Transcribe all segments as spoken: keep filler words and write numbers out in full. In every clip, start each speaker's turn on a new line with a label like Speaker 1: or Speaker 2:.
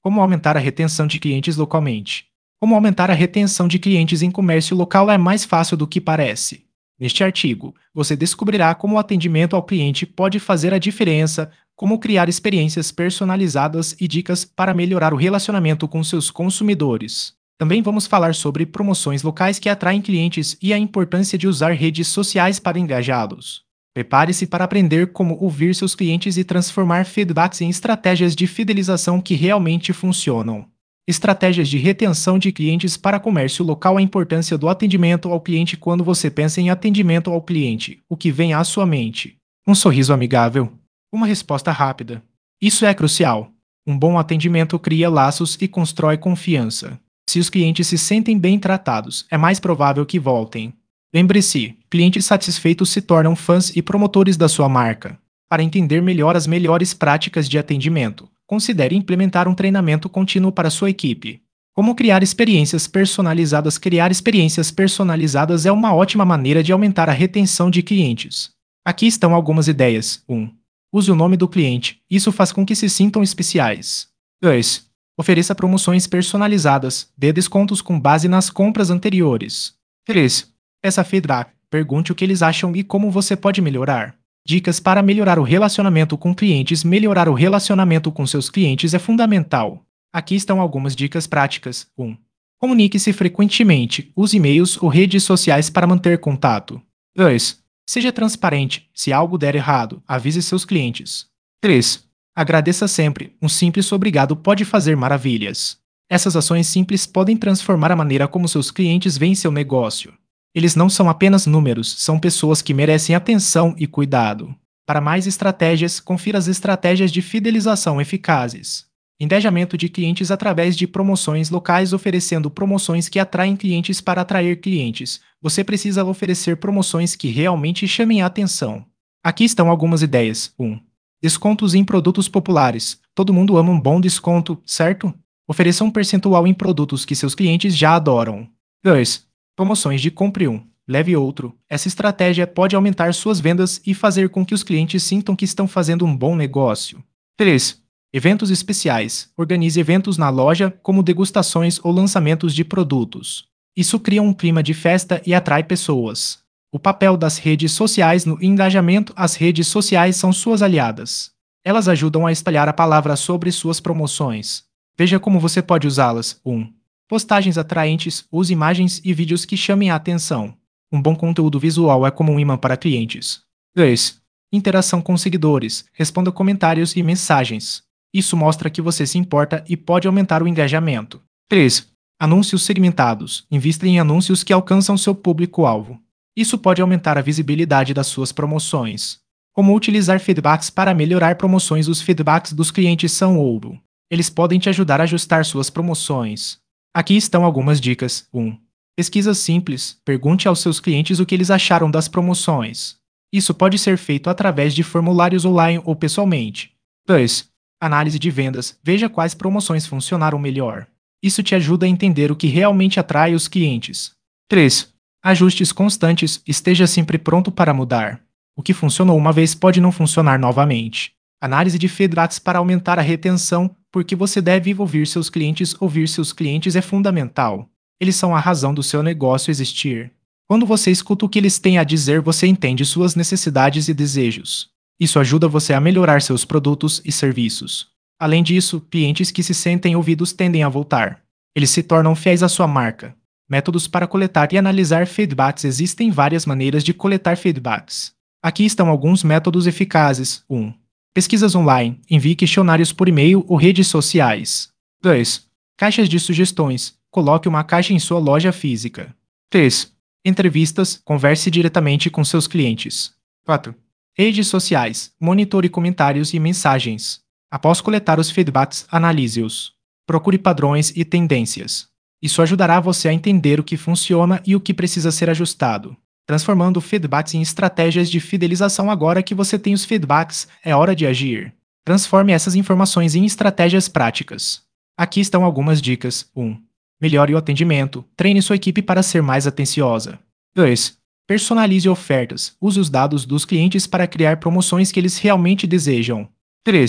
Speaker 1: Como aumentar a retenção de clientes localmente? Como aumentar a retenção de clientes em comércio local é mais fácil do que parece. Neste artigo, você descobrirá como o atendimento ao cliente pode fazer a diferença, como criar experiências personalizadas e dicas para melhorar o relacionamento com seus consumidores. Também vamos falar sobre promoções locais que atraem clientes e a importância de usar redes sociais para engajá-los. Prepare-se para aprender como ouvir seus clientes e transformar feedbacks em estratégias de fidelização que realmente funcionam. Estratégias de retenção de clientes para comércio local. A importância do atendimento ao cliente. Quando você pensa em atendimento ao cliente, o que vem à sua mente? Um sorriso amigável? Uma resposta rápida? Isso é crucial. Um bom atendimento cria laços e constrói confiança. Se os clientes se sentem bem tratados, é mais provável que voltem. Lembre-se, clientes satisfeitos se tornam fãs e promotores da sua marca. Para entender melhor as melhores práticas de atendimento, considere implementar um treinamento contínuo para sua equipe. Como criar experiências personalizadas? Criar experiências personalizadas é uma ótima maneira de aumentar a retenção de clientes. Aqui estão algumas ideias. um. Use o nome do cliente. Isso faz com que se sintam especiais. dois. Ofereça promoções personalizadas. Dê descontos com base nas compras anteriores. três. Peça feedback. Pergunte o que eles acham e como você pode melhorar. Dicas para melhorar o relacionamento com clientes. Melhorar o relacionamento com seus clientes é fundamental. Aqui estão algumas dicas práticas. um. Comunique-se frequentemente. Use e-mails ou redes sociais para manter contato. dois. Seja transparente. Se algo der errado, avise seus clientes. três. Agradeça sempre. Um simples obrigado pode fazer maravilhas. Essas ações simples podem transformar a maneira como seus clientes veem seu negócio. Eles não são apenas números, são pessoas que merecem atenção e cuidado. Para mais estratégias, confira as estratégias de fidelização eficazes. Engajamento de clientes através de promoções locais. Oferecendo promoções que atraem clientes. Para atrair clientes, você precisa oferecer promoções que realmente chamem a atenção. Aqui estão algumas ideias. um. Descontos em produtos populares. Todo mundo ama um bom desconto, certo? Ofereça um percentual em produtos que seus clientes já adoram. dois. Promoções de compre um, leve outro. Essa estratégia pode aumentar suas vendas e fazer com que os clientes sintam que estão fazendo um bom negócio. três. Eventos especiais. Organize eventos na loja, como degustações ou lançamentos de produtos. Isso cria um clima de festa e atrai pessoas. O papel das redes sociais no engajamento. As redes sociais são suas aliadas. Elas ajudam a espalhar a palavra sobre suas promoções. Veja como você pode usá-las. um. Postagens atraentes. Use imagens e vídeos que chamem a atenção. Um bom conteúdo visual é como um imã para clientes. dois. Interação com seguidores. Responda comentários e mensagens. Isso mostra que você se importa e pode aumentar o engajamento. três. Anúncios segmentados. Invista em anúncios que alcançam seu público-alvo. Isso pode aumentar a visibilidade das suas promoções. Como utilizar feedbacks para melhorar promoções? Os feedbacks dos clientes são ouro. Eles podem te ajudar a ajustar suas promoções. Aqui estão algumas dicas. um. Pesquisas simples. Pergunte aos seus clientes o que eles acharam das promoções. Isso pode ser feito através de formulários online ou pessoalmente. dois. Análise de vendas. Veja quais promoções funcionaram melhor. Isso te ajuda a entender o que realmente atrai os clientes. três. Ajustes constantes. Esteja sempre pronto para mudar. O que funcionou uma vez pode não funcionar novamente. Análise de feedbacks para aumentar a retenção. Porque você deve ouvir seus clientes. Ouvir seus clientes é fundamental. Eles são a razão do seu negócio existir. Quando você escuta o que eles têm a dizer, você entende suas necessidades e desejos. Isso ajuda você a melhorar seus produtos e serviços. Além disso, clientes que se sentem ouvidos tendem a voltar. Eles se tornam fiéis à sua marca. Métodos para coletar e analisar feedbacks. Existem várias maneiras de coletar feedbacks. Aqui estão alguns métodos eficazes. um. Pesquisas online. Envie questionários por e-mail ou redes sociais. dois. Caixas de sugestões. Coloque uma caixa em sua loja física. três. Entrevistas. Converse diretamente com seus clientes. quatro. Redes sociais. Monitore comentários e mensagens. Após coletar os feedbacks, analise-os. Procure padrões e tendências. Isso ajudará você a entender o que funciona e o que precisa ser ajustado. Transformando feedbacks em estratégias de fidelização. Agora que você tem os feedbacks, é hora de agir. Transforme essas informações em estratégias práticas. Aqui estão algumas dicas. um. Melhore o atendimento. Treine sua equipe para ser mais atenciosa. dois. Personalize ofertas. Use os dados dos clientes para criar promoções que eles realmente desejam. três.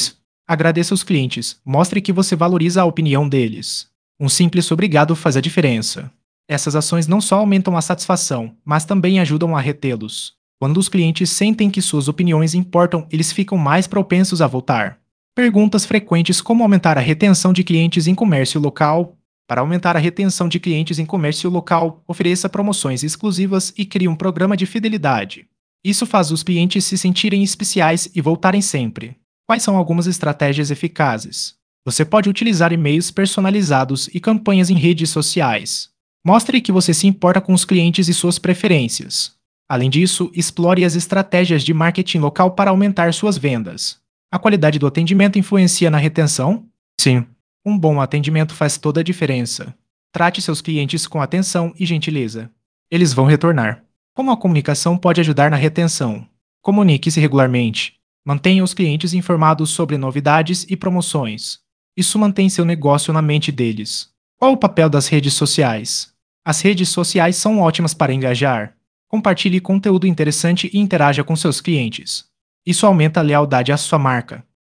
Speaker 1: Agradeça os clientes, mostre que você valoriza a opinião deles. Um simples obrigado faz a diferença. Essas ações não só aumentam a satisfação, mas também ajudam a retê-los. Quando os clientes sentem que suas opiniões importam, eles ficam mais propensos a voltar. Perguntas frequentes: como aumentar a retenção de clientes em comércio local? Para aumentar a retenção de clientes em comércio local, ofereça promoções exclusivas e crie um programa de fidelidade. Isso faz os clientes se sentirem especiais e voltarem sempre. Quais são algumas estratégias eficazes? Você pode utilizar e-mails personalizados e campanhas em redes sociais. Mostre que você se importa com os clientes e suas preferências. Além disso, explore as estratégias de marketing local para aumentar suas vendas. A qualidade do atendimento influencia na retenção? Sim. Um bom atendimento faz toda a diferença. Trate seus clientes com atenção e gentileza. Eles vão retornar. Como a comunicação pode ajudar na retenção? Comunique-se regularmente. Mantenha os clientes informados sobre novidades e promoções. Isso mantém seu negócio na mente deles. Qual o papel das redes sociais? As redes sociais são ótimas para engajar. Compartilhe conteúdo interessante e interaja com seus clientes. Isso aumenta a lealdade à sua marca.